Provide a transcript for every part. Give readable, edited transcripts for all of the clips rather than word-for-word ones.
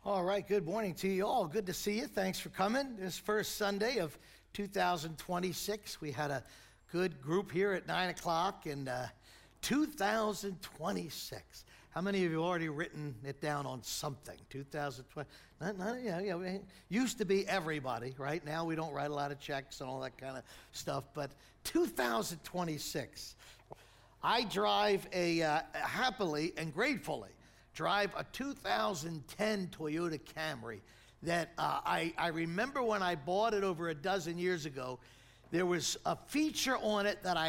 All right, good morning to you all. Good to see you. Thanks for coming. This first Sunday of 2026. We had a good group here at 9 o'clock, and 2026. How many of you have already written it down on something? 2020. Used to be everybody, right? Now we don't write a lot of checks and all that kind of stuff, but 2026. I drive happily and gratefully, drive a 2010 Toyota Camry that I remember when I bought it over a dozen years ago. There was a feature on it that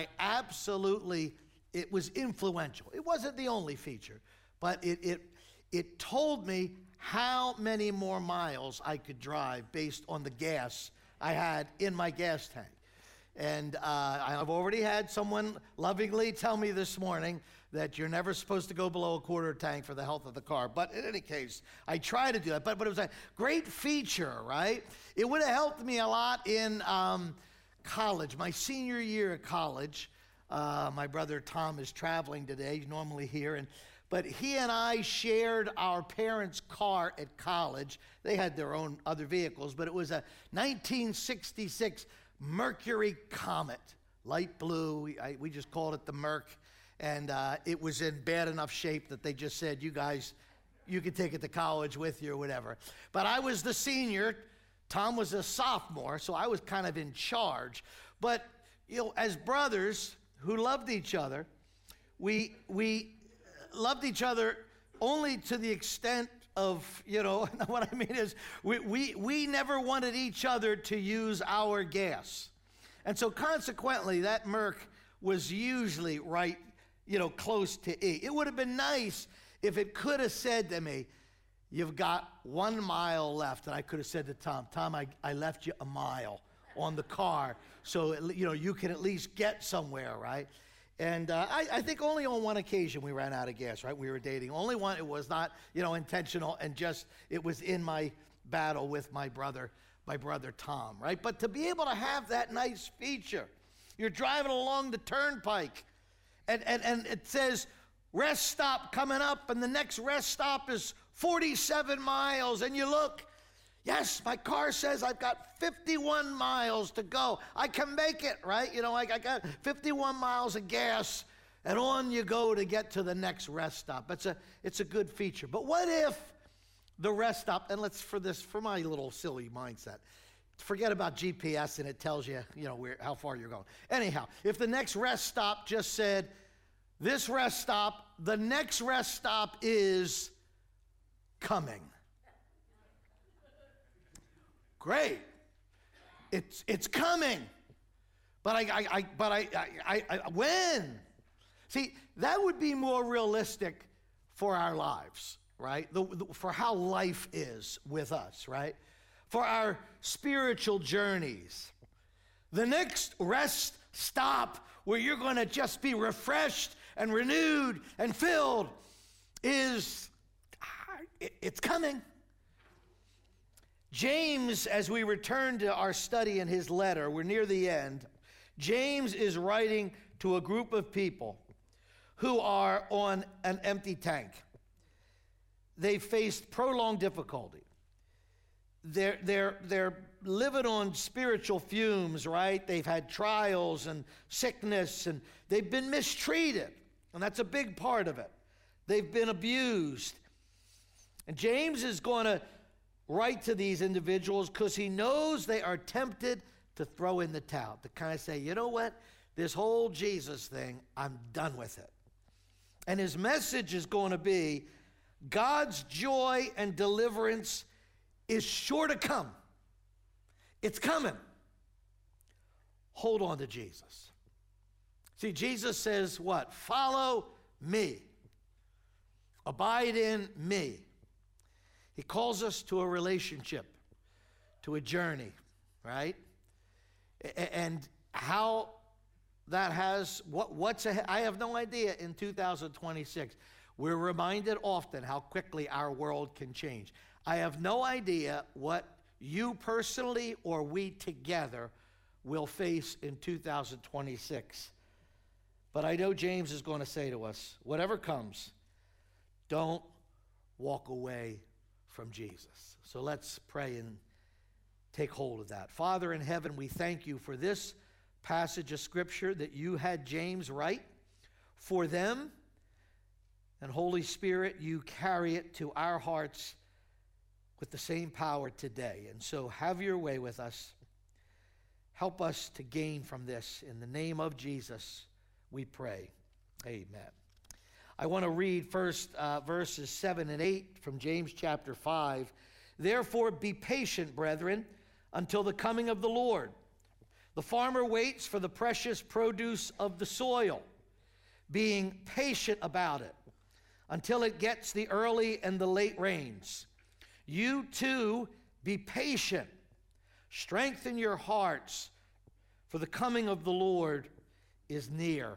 it was influential. It wasn't the only feature, but it told me how many more miles I could drive based on the gas I had in my gas tank. And I've already had someone lovingly tell me this morning that you're never supposed to go below a quarter tank for the health of the car. But in any case, I try to do that. But it was a great feature, right? It would have helped me a lot in college, my senior year of college. My brother Tom is traveling today. He's normally here. But he and I shared our parents' car at college. They had their own other vehicles, but it was a 1966 Mercury Comet, light blue. We just called it the Merc. And it was in bad enough shape that they just said, you guys, you can take it to college with you or whatever. But I was the senior. Tom was a sophomore, so I was kind of in charge. But, as brothers who loved each other, we loved each other only to the extent of, what I mean is we never wanted each other to use our gas. And so consequently, that Merc was usually right, close to E. It would have been nice if it could have said to me, you've got 1 mile left. And I could have said to Tom, I left you a mile on the car, so you can at least get somewhere, right? And I think only on one occasion we ran out of gas, right? We were dating. Only one. It was not, intentional, and it was in my battle with my brother Tom, right? But to be able to have that nice feature, you're driving along the turnpike, and it says rest stop coming up, and the next rest stop is 47 miles, and you look. Yes, my car says I've got 51 miles to go. I can make it, right? I got 51 miles of gas, and on you go to get to the next rest stop. It's a good feature. But what if the rest stop, and for my little silly mindset, forget about GPS and it tells you, how far you're going. Anyhow, if the next rest stop just said, this rest stop, the next rest stop is coming. Great, it's coming, but when? See, that would be more realistic for our lives, right? For how life is with us, right? For our spiritual journeys. The next rest stop where you're going to just be refreshed and renewed and filled it's coming. James, as we return to our study in his letter, we're near the end. James is writing to a group of people who are on an empty tank. They faced prolonged difficulty. They're living on spiritual fumes, right? They've had trials and sickness, and they've been mistreated, and that's a big part of it. They've been abused. And James is going to write to these individuals because he knows they are tempted to throw in the towel, to kind of say, you know what, this whole Jesus thing, I'm done with it. And his message is going to be, God's joy and deliverance is sure to come. It's coming. Hold on to Jesus. See, Jesus says what? Follow me. Abide in me. He calls us to a relationship, to a journey, right? And how that has, what's ahead, I have no idea in 2026. We're reminded often how quickly our world can change. I have no idea what you personally or we together will face in 2026. But I know James is going to say to us, whatever comes, don't walk away from Jesus. So let's pray and take hold of that. Father in heaven, we thank you for this passage of Scripture that you had James write for them. And Holy Spirit, you carry it to our hearts with the same power today. And so have your way with us. Help us to gain from this. In the name of Jesus, we pray. Amen. I want to read first verses 7 and 8 from James chapter 5. Therefore be patient, brethren, until the coming of the Lord. The farmer waits for the precious produce of the soil, being patient about it, until it gets the early and the late rains. You too be patient. Strengthen your hearts, for the coming of the Lord is near.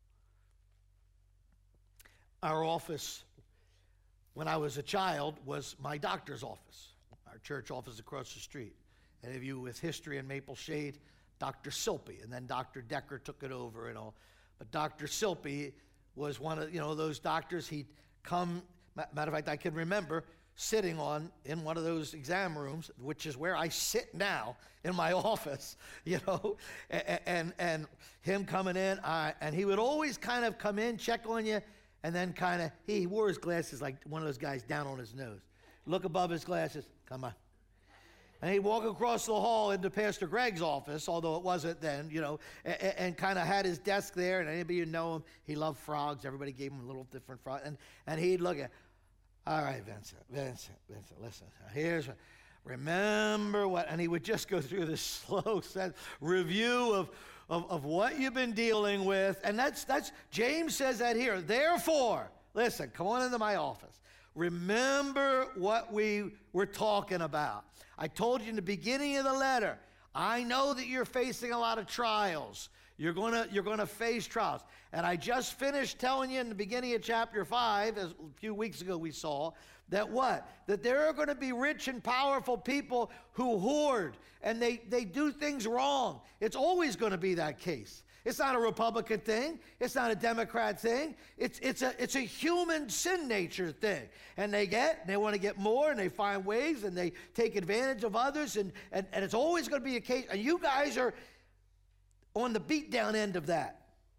Our office, when I was a child, was my doctor's office. Our church office across the street. Any of you with history in Maple Shade, Dr. Silpy, and then Dr. Decker took it over and all. But Dr. Silpy was one of, those doctors. He'd come, matter of fact, I can remember sitting in one of those exam rooms, which is where I sit now in my office, and him coming in, and he would always kind of come in, check on you, and then he wore his glasses like one of those guys down on his nose. Look above his glasses, come on. And he'd walk across the hall into Pastor Greg's office, although it wasn't then, and kind of had his desk there, and anybody who know him, he loved frogs. Everybody gave him a little different frog, and he'd look at, all right, Vincent, listen, remember what, and he would just go through this slow review of what you've been dealing with, and that's James says that here. Therefore, listen, come on into my office. Remember what we were talking about. I told you in the beginning of the letter, I know that you're facing a lot of trials. You're gonna face trials. And I just finished telling you in the beginning of chapter 5, as a few weeks ago we saw, that what? That there are going to be rich and powerful people who hoard, and they do things wrong. It's always going to be that case. It's not a Republican thing. It's not a Democrat thing. It's a human sin nature thing. And they want to get more, and they find ways, and they take advantage of others, and it's always going to be a case. And you guys are on the beat down end of that.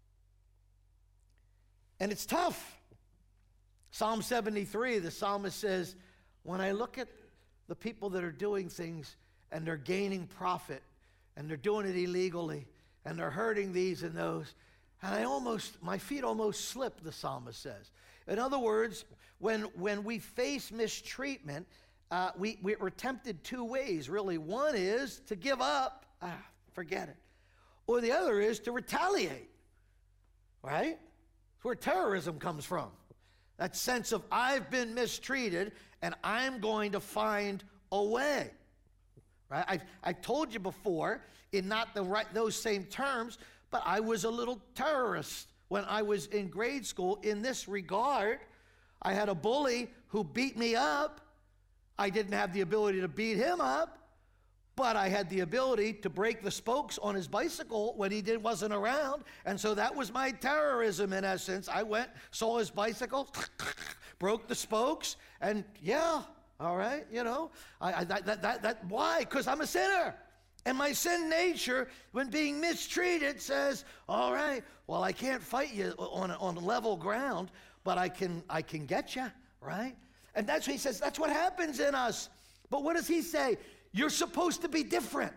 And it's tough. Psalm 73, the psalmist says, when I look at the people that are doing things and they're gaining profit and they're doing it illegally and they're hurting these and those, and my feet almost slip, the psalmist says. In other words, when we face mistreatment, we're tempted two ways, really. One is to give up, forget it. Or the other is to retaliate, right? It's where terrorism comes from. That sense of I've been mistreated and I'm going to find a way. Right? I've told you before, in not those same terms, but I was a little terrorist when I was in grade school in this regard. I had a bully who beat me up. I didn't have the ability to beat him up, but I had the ability to break the spokes on his bicycle when he wasn't around. And so that was my terrorism in essence. I went, saw his bicycle, broke the spokes, and all right, why? Because I'm a sinner. And my sin nature, when being mistreated, says, all right, well, I can't fight you on level ground, but I can get you, right? And that's what he says, that's what happens in us. But what does he say? You're supposed to be different.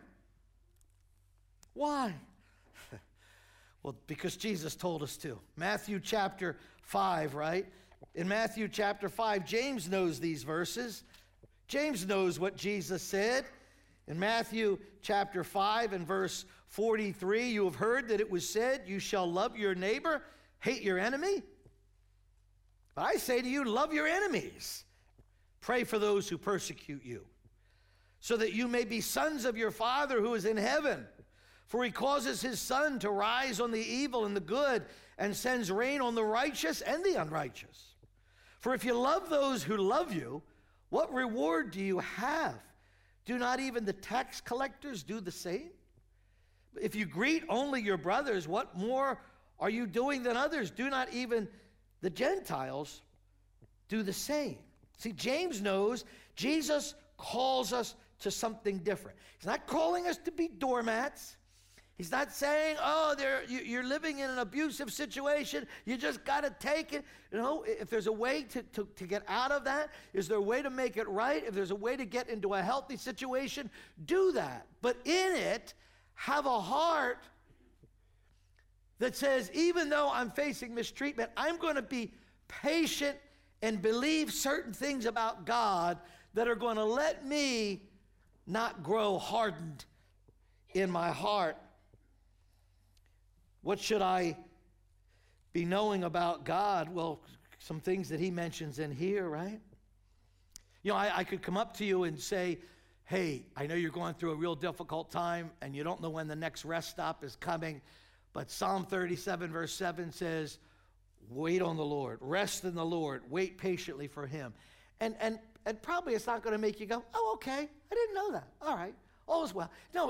Why? Well, because Jesus told us to. Matthew chapter 5, right? In Matthew chapter 5, James knows these verses. James knows what Jesus said. In Matthew chapter 5 and verse 43, you have heard that it was said, you shall love your neighbor, hate your enemy. But I say to you, love your enemies. Pray for those who persecute you, so that you may be sons of your Father who is in heaven. For he causes his sun to rise on the evil and the good, and sends rain on the righteous and the unrighteous. For if you love those who love you, what reward do you have? Do not even the tax collectors do the same? If you greet only your brothers, what more are you doing than others? Do not even the Gentiles do the same? See, James knows Jesus calls us to something different. He's not calling us to be doormats. He's not saying, oh, you're living in an abusive situation. You just got to take it. You know, if there's a way to get out of that, is there a way to make it right? If there's a way to get into a healthy situation, do that. But in it, have a heart that says, even though I'm facing mistreatment, I'm going to be patient and believe certain things about God that are going to let me not grow hardened in my heart. What should I be knowing about God? Well, some things that he mentions in here, right? You know, I could come up to you and say, hey, I know you're going through a real difficult time and you don't know when the next rest stop is coming, but Psalm 37 verse 7 says, wait on the Lord, rest in the Lord, wait patiently for him. And probably it's not going to make you go, oh, okay, I didn't know that. All right, all is well. No,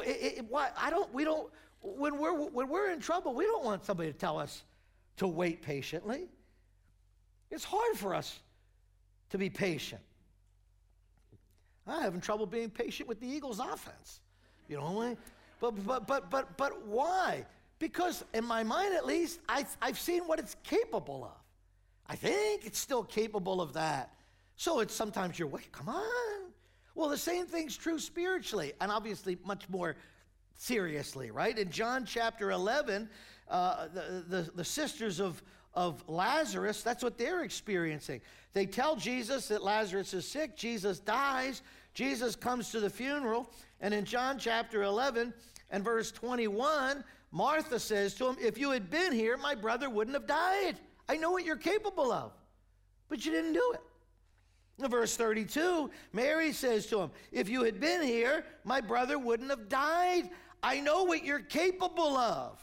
when we're in trouble, we don't want somebody to tell us to wait patiently. It's hard for us to be patient. I'm having trouble being patient with the Eagles' offense. You know, but why? Because in my mind, at least, I've seen what it's capable of. I think it's still capable of that. So it's sometimes you're, wait, come on. Well, the same thing's true spiritually, and obviously much more seriously, right? In John chapter 11, the sisters of Lazarus, that's what they're experiencing. They tell Jesus that Lazarus is sick. Jesus dies. Jesus comes to the funeral. And in John chapter 11 and verse 21, Martha says to him, if you had been here, my brother wouldn't have died. I know what you're capable of, but you didn't do it. In verse 32, Mary says to him, if you had been here, my brother wouldn't have died. I know what you're capable of,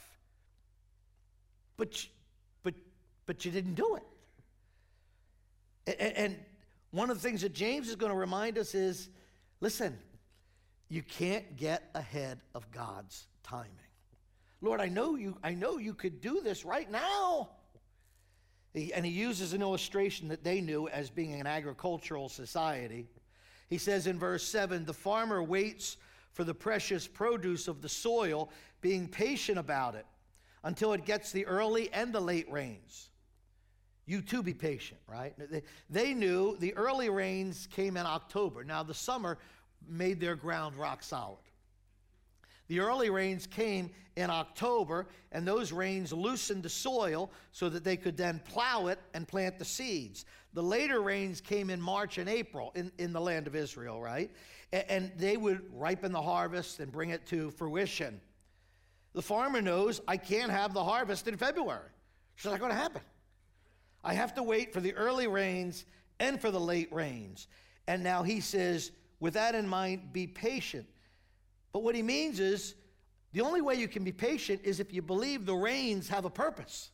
but you didn't do it. And one of the things that James is going to remind us is, listen, you can't get ahead of God's timing. Lord, I know you could do this right now. And he uses an illustration that they knew as being an agricultural society. He says in verse 7, the farmer waits for the precious produce of the soil, being patient about it until it gets the early and the late rains. You too be patient, right? They knew the early rains came in October. Now the summer made their ground rock solid. The early rains came in October, and those rains loosened the soil so that they could then plow it and plant the seeds. The later rains came in March and April in the land of Israel, right? And they would ripen the harvest and bring it to fruition. The farmer knows, I can't have the harvest in February. It's not going to happen. I have to wait for the early rains and for the late rains. And now he says, with that in mind, be patient. But what he means is, the only way you can be patient is if you believe the rains have a purpose.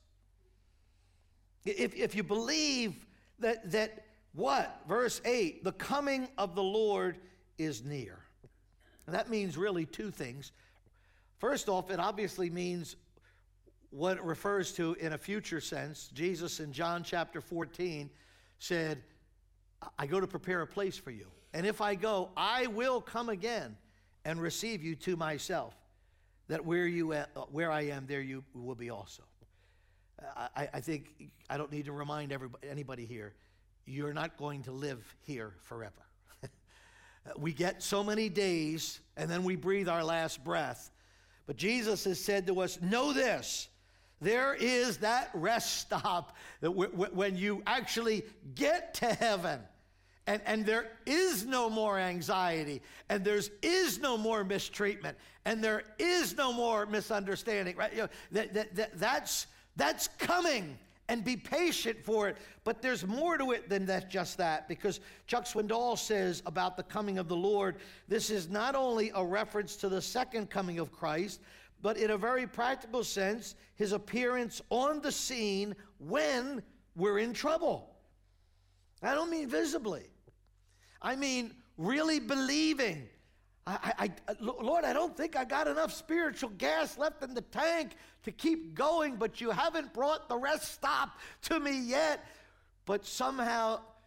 If you believe that what? Verse 8, the coming of the Lord is near. And that means really two things. First off, it obviously means what it refers to in a future sense. Jesus in John chapter 14 said, I go to prepare a place for you. And if I go, I will come again and receive you to myself, that where I am, there you will be also. I think I don't need to remind anybody here, you're not going to live here forever. We get so many days, and then we breathe our last breath. But Jesus has said to us, know this, there is that rest stop that when you actually get to heaven. And there is no more anxiety, and there is no more mistreatment, and there is no more misunderstanding, right? You know, that's coming, and be patient for it. But there's more to it than just that, because Chuck Swindoll says about the coming of the Lord, this is not only a reference to the second coming of Christ, but in a very practical sense, his appearance on the scene when we're in trouble. I don't mean visibly. I mean really believing. Lord, I don't think I got enough spiritual gas left in the tank to keep going, but you haven't brought the rest stop to me yet. But somehow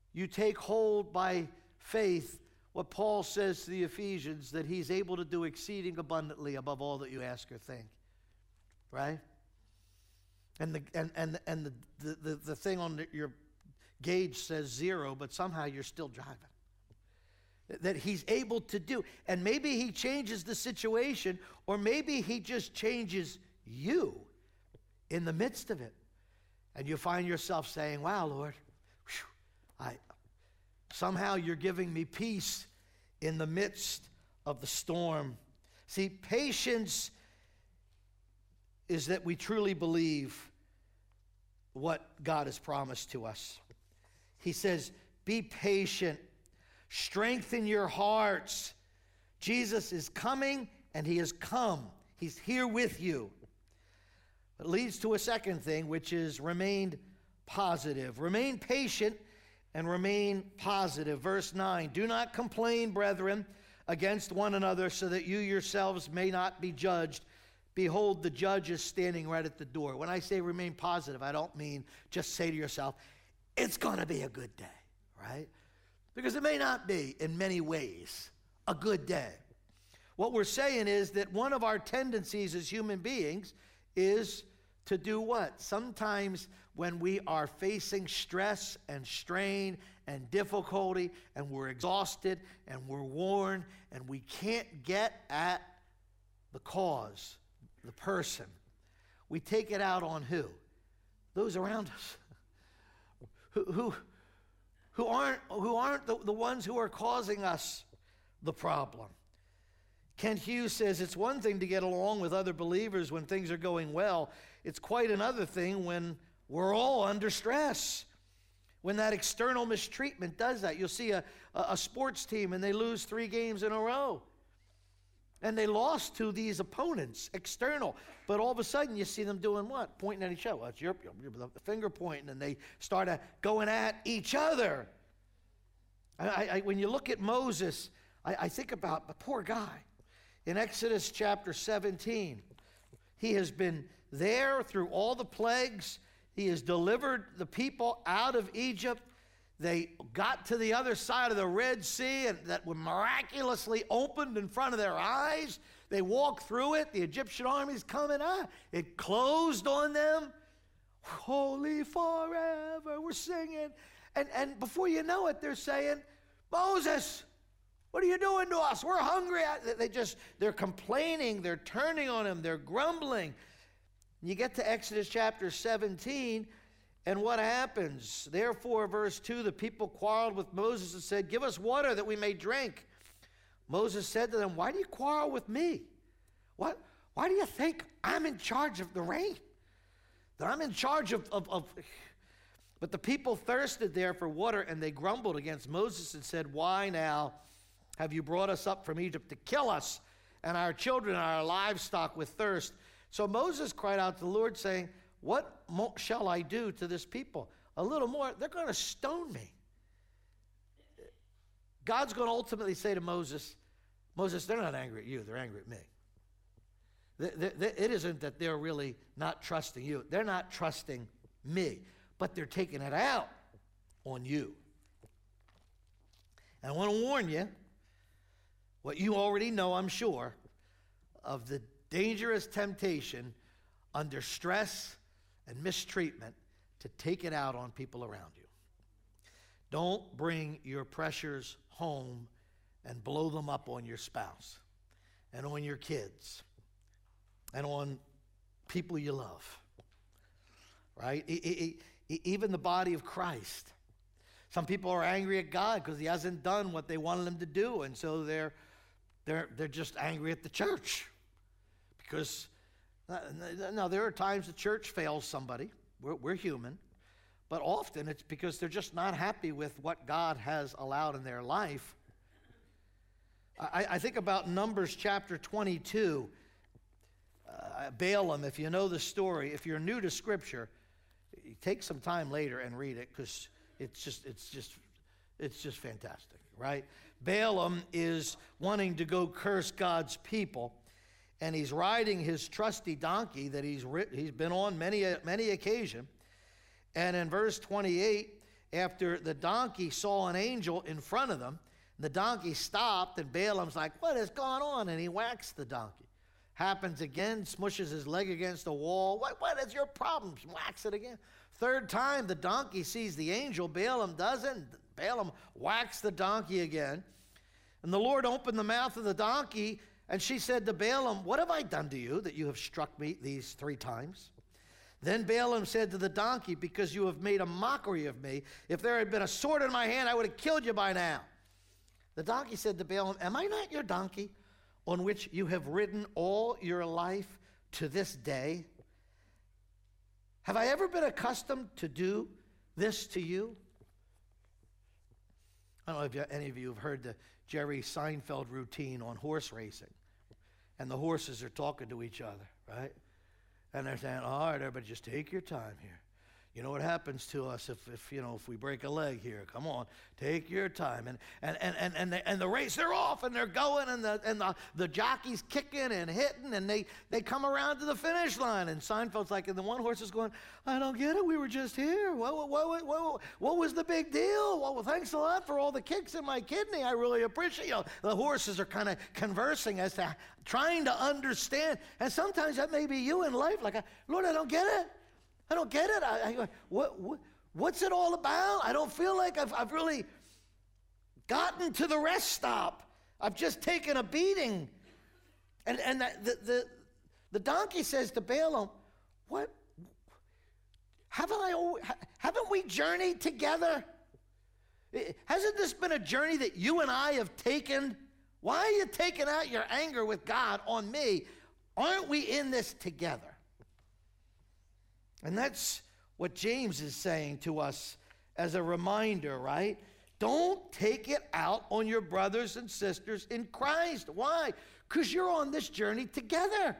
you take hold by faith what Paul says to the Ephesians, that he's able to do exceeding abundantly above all that you ask or think. Right? And the thing on your gauge says 0, but somehow you're still driving. That he's able to do. And maybe he changes the situation, or maybe he just changes you in the midst of it. And you find yourself saying, wow, Lord, somehow you're giving me peace in the midst of the storm. See, patience is that we truly believe what God has promised to us. He says, be patient. Strengthen your hearts. Jesus is coming, and he has come. He's here with you. It leads to a second thing, which is remain positive. Remain patient and remain positive. Verse 9, do not complain, brethren, against one another, so that you yourselves may not be judged. Behold, the judge is standing right at the door. When I say remain positive, I don't mean just say to yourself, it's going to be a good day, right? Because it may not be, in many ways, a good day. What we're saying is that one of our tendencies as human beings is to do what? Sometimes when we are facing stress and strain and difficulty, and we're exhausted and we're worn, and we can't get at the cause, the person, we take it out on who? Those around us. Who aren't the ones who are causing us the problem. Kent Hughes says it's one thing to get along with other believers when things are going well. It's quite another thing when we're all under stress. When that external mistreatment does that. You'll see a sports team and they lose 3 games in a row. And they lost to these opponents, external. But all of a sudden you see them doing what? Pointing at each other. Well, it's your finger pointing, and they start going at each other. When you look at Moses, I think about the poor guy. In Exodus chapter 17, he has been there through all the plagues. He has delivered the people out of Egypt. They got to the other side of the Red Sea, and that was miraculously opened in front of their eyes. They walked through it. The Egyptian army's coming up. It closed on them. Holy forever. We're singing. And before you know it, they're saying, Moses, what are you doing to us? We're hungry. They're complaining. They're turning on him. They're grumbling. You get to Exodus chapter 17, and what happens? Therefore, verse 2, the people quarreled with Moses and said, give us water that we may drink. Moses said to them, why do you quarrel with me? Why do you think I'm in charge of the rain? That I'm in charge of... But the people thirsted there for water, and they grumbled against Moses and said, why now have you brought us up from Egypt to kill us and our children and our livestock with thirst? So Moses cried out to the Lord, saying, what shall I do to this people? A little more, they're going to stone me. God's going to ultimately say to Moses, they're not angry at you, they're angry at me. It isn't that they're really not trusting you. They're not trusting me, but they're taking it out on you. And I want to warn you, what you already know, I'm sure, of the dangerous temptation under stress and mistreatment to take it out on people around you. Don't bring your pressures home and blow them up on your spouse and on your kids and on people you love, right? Even the body of Christ. Some people are angry at God because he hasn't done what they wanted him to do, and so they're just angry at the church. Because, now there are times the church fails somebody. We're human. But often it's because they're just not happy with what God has allowed in their life. I think about Numbers chapter 22. Balaam, if you know the story, if you're new to Scripture, take some time later and read it, because it's just fantastic, right? Balaam is wanting to go curse God's people, and he's riding his trusty donkey that he's been on many occasion. And in verse 28, after the donkey saw an angel in front of them. The donkey stopped, and Balaam's like, what is going on? And he whacks the donkey. Happens again, smushes his leg against the wall. What is your problem? Whacks it again. Third time, the donkey sees the angel. Balaam doesn't. Balaam whacks the donkey again. And the Lord opened the mouth of the donkey, and she said to Balaam, what have I done to you that you have struck me these 3 times? Then Balaam said to the donkey, because you have made a mockery of me, if there had been a sword in my hand, I would have killed you by now. The donkey said to Balaam, am I not your donkey, on which you have ridden all your life to this day? Have I ever been accustomed to do this to you? I don't know if any of you have heard the Jerry Seinfeld routine on horse racing. And the horses are talking to each other, right? And they're saying, all right, everybody, just take your time here. You know what happens to us if we break a leg here? Come on, take your time. And the race, they're off and they're going, and the jockey's kicking and hitting, and they come around to the finish line. And Seinfeld's like, and the one horse is going, I don't get it. We were just here. What was the big deal? Well, thanks a lot for all the kicks in my kidney. I really appreciate it. The horses are kind of conversing as to trying to understand. And sometimes that may be you in life. Like, Lord, I don't get it. I don't get it. What's it all about? I don't feel like I've really gotten to the rest stop. I've just taken a beating. And the donkey says to Balaam, what? Haven't we journeyed together? Hasn't this been a journey that you and I have taken? Why are you taking out your anger with God on me? Aren't we in this together? And that's what James is saying to us as a reminder, right? Don't take it out on your brothers and sisters in Christ. Why? Because you're on this journey together.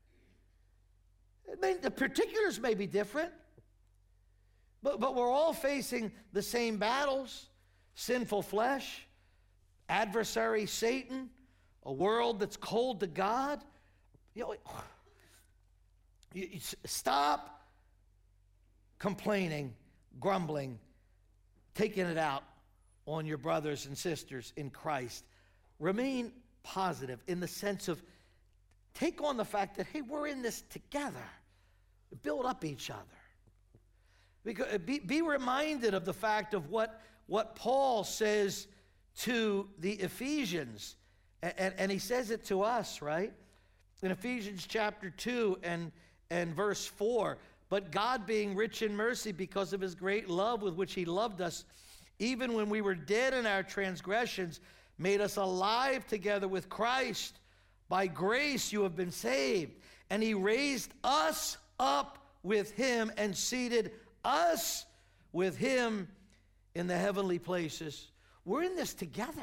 The particulars may be different, but we're all facing the same battles. Sinful flesh, adversary Satan, a world that's cold to God. You stop complaining, grumbling, taking it out on your brothers and sisters in Christ. Remain positive in the sense of take on the fact that, hey, we're in this together. Build up each other. Because be reminded of the fact of what Paul says to the Ephesians. And he says it to us, right? In Ephesians chapter 2 and verse 4, but God, being rich in mercy because of his great love with which he loved us, even when we were dead in our transgressions, made us alive together with Christ. By grace you have been saved. And he raised us up with him and seated us with him in the heavenly places. We're in this together.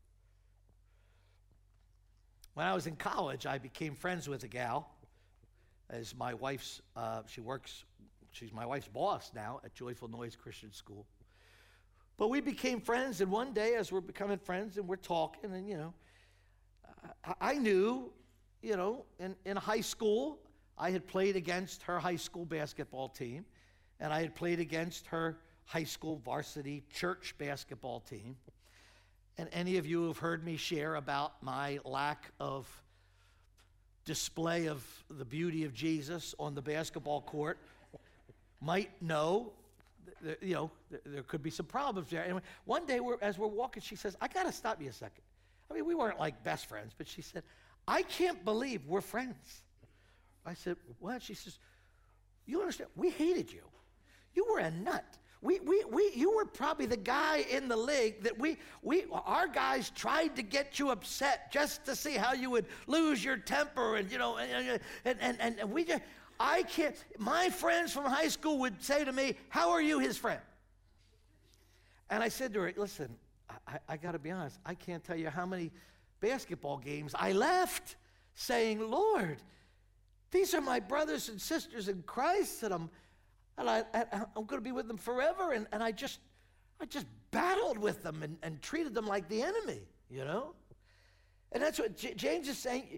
When I was in college, I became friends with a gal. As my wife's, she's my wife's boss now at Joyful Noise Christian School. But we became friends, and one day as we're becoming friends and we're talking, and I knew, in high school, I had played against her high school basketball team, and I had played against her high school varsity church basketball team. And any of you who have heard me share about my lack of display of the beauty of Jesus on the basketball court might know, there could be some problems there. Anyway, one day as we're walking, she says, I got to stop you a second. I mean, we weren't like best friends, but she said, I can't believe we're friends. I said, what? She says, you understand, we hated you. You were a nut. You were probably the guy in the league that our guys tried to get you upset just to see how you would lose your temper, and we just, I can't. My friends from high school would say to me, "How are you, his friend?" And I said to her, "Listen, I got to be honest. I can't tell you how many basketball games I left saying, Lord, these are my brothers and sisters in Christ, and I'm going to be with them forever. And I just battled with them and treated them like the enemy, And that's what James is saying.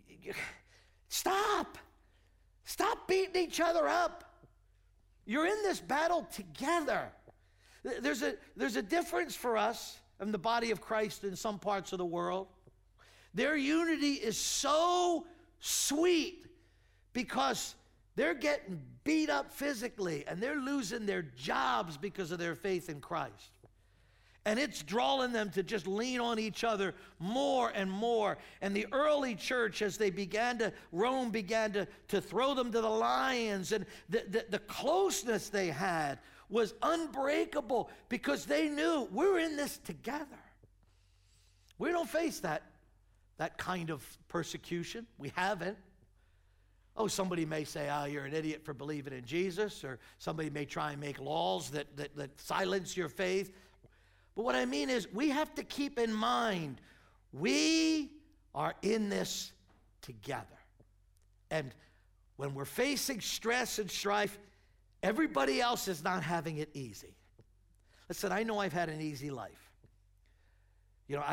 Stop beating each other up. You're in this battle together. There's a difference for us and the body of Christ in some parts of the world. Their unity is so sweet because they're getting beat up physically and they're losing their jobs because of their faith in Christ. And it's drawing them to just lean on each other more and more. And the early church, as they Rome began to throw them to the lions, and the closeness they had was unbreakable because they knew we're in this together. We don't face that kind of persecution. We haven't. Oh, somebody may say, oh, you're an idiot for believing in Jesus, or somebody may try and make laws that silence your faith. But what I mean is, we have to keep in mind, we are in this together. And when we're facing stress and strife, everybody else is not having it easy. Listen, I know I've had an easy life. You know,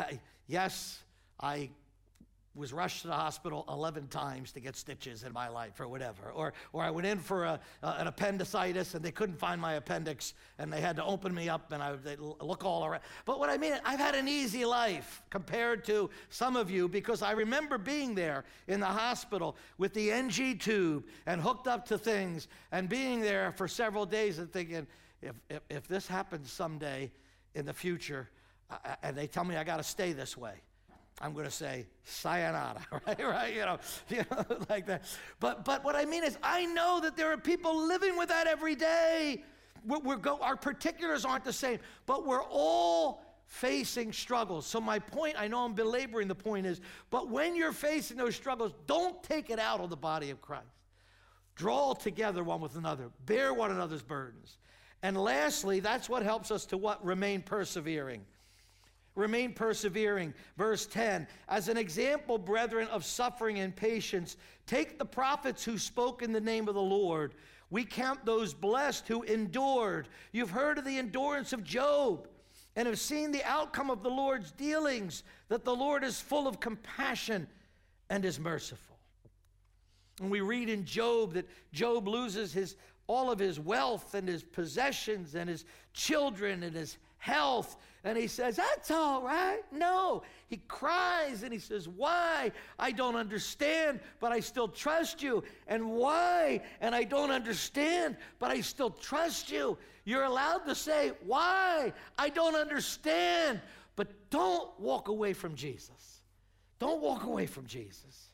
I was rushed to the hospital 11 times to get stitches in my life or whatever. Or I went in for an appendicitis and they couldn't find my appendix and they had to open me up and they look all around. But what I mean, I've had an easy life compared to some of you, because I remember being there in the hospital with the NG tube and hooked up to things and being there for several days and thinking, if this happens someday in the future and they tell me I got to stay this way, I'm going to say, sayonara, right? You know, like that. But what I mean is, I know that there are people living with that every day. Our particulars aren't the same, but we're all facing struggles. So my point, I know I'm belaboring the point, is, but when you're facing those struggles, don't take it out on the body of Christ. Draw together one with another. Bear one another's burdens. And lastly, that's what helps us to what? Remain persevering. Remain persevering. Verse 10, as an example, brethren, of suffering and patience, take the prophets who spoke in the name of the Lord. We count those blessed who endured. You've heard of the endurance of Job and have seen the outcome of the Lord's dealings, that the Lord is full of compassion and is merciful. And we read in Job that Job loses all of his wealth and his possessions and his children and his health. And he says, that's all right. No. He cries and he says, why? I don't understand, but I still trust you. And why? And I don't understand, but I still trust you. You're allowed to say, why? I don't understand. But don't walk away from Jesus. Don't walk away from Jesus.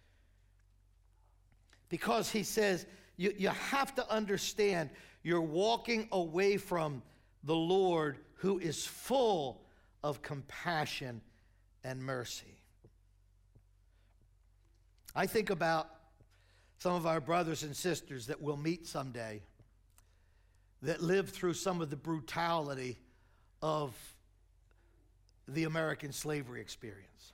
Because he says, you have to understand, you're walking away from the Lord, who is full of compassion and mercy. I think about some of our brothers and sisters that we'll meet someday that lived through some of the brutality of the American slavery experience.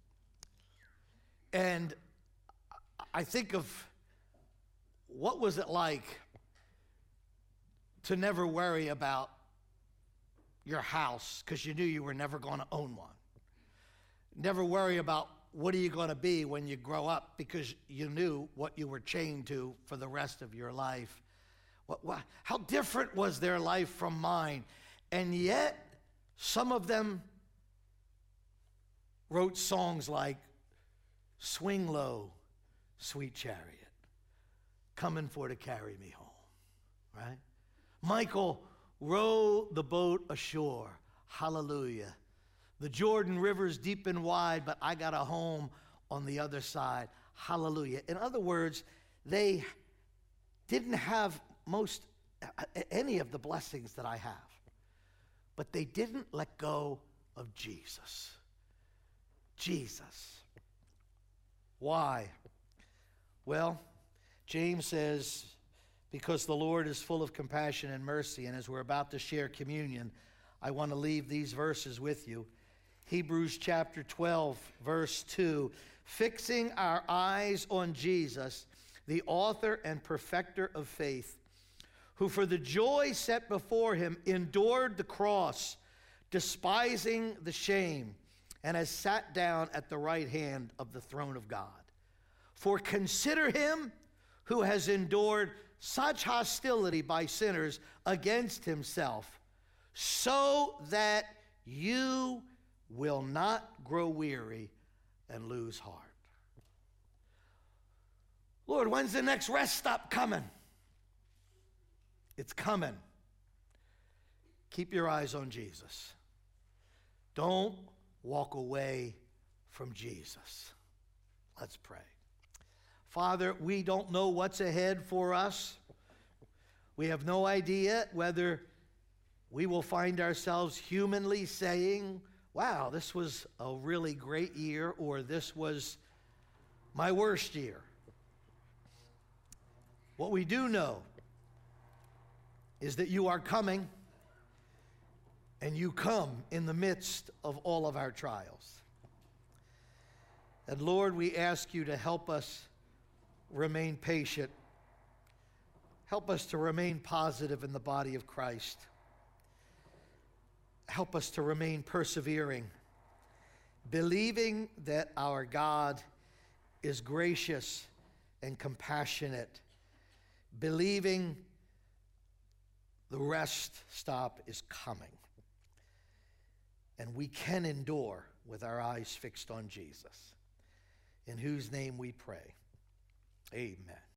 And I think of what was it like to never worry about your house because you knew you were never going to own one. Never worry about what are you going to be when you grow up because you knew what you were chained to for the rest of your life. How different was their life from mine? And yet, some of them wrote songs like, swing low, sweet chariot, coming for to carry me home, right? Michael, row the boat ashore. Hallelujah. The Jordan River's deep and wide, but I got a home on the other side. Hallelujah. In other words, they didn't have any of the blessings that I have, but they didn't let go of Jesus. Jesus. Why? Well, James says, because the Lord is full of compassion and mercy. And as we're about to share communion, I want to leave these verses with you. Hebrews chapter 12, verse 2. Fixing our eyes on Jesus, the author and perfecter of faith, who for the joy set before him endured the cross, despising the shame, and has sat down at the right hand of the throne of God. For consider him who has endured such hostility by sinners against himself, so that you will not grow weary and lose heart. Lord, when's the next rest stop coming? It's coming. Keep your eyes on Jesus. Don't walk away from Jesus. Let's pray. Father, we don't know what's ahead for us. We have no idea whether we will find ourselves humanly saying, wow, this was a really great year, or this was my worst year. What we do know is that you are coming, and you come in the midst of all of our trials. And Lord, we ask you to help us remain patient. Help us to remain positive in the body of Christ. Help us to remain persevering, believing that our God is gracious and compassionate, believing the rest stop is coming, and we can endure with our eyes fixed on Jesus, in whose name we pray. Amen.